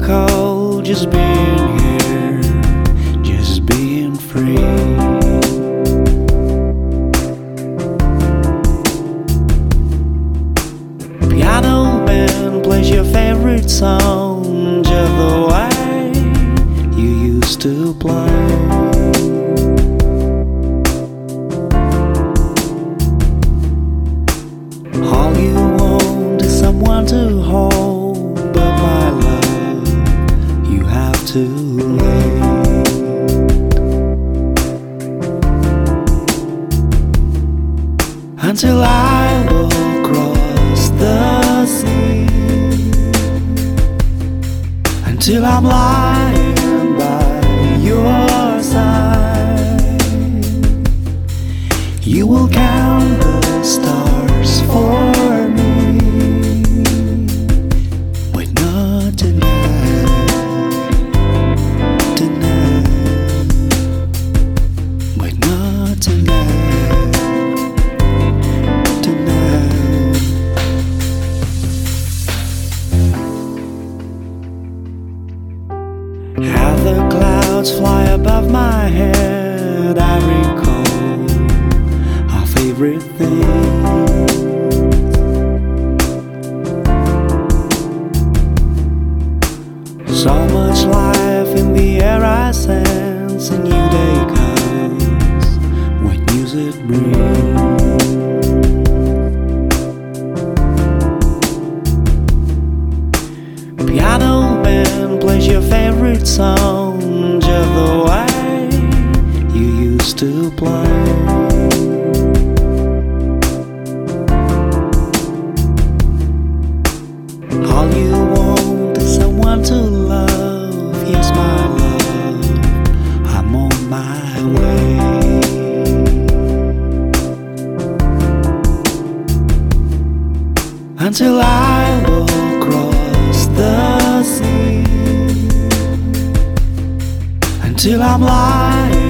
recall just being here, just being free. Piano man plays your favorite song just the way you used to play. All you want is someone to hold, but my love, you have to wait. Until I will cross the sea, until I'm lying by your side, you will count the stars for me, but not tonight, tonight, but not tonight, tonight. How the clouds fly above my head, I recall our favorite things. So much life in the air I sense, a new day comes when music brings. Piano man plays your favorite song just the way you used to play. All you want is someone to love. Yes, my love, I'm on my way. Until I will cross the sea, until I'm lying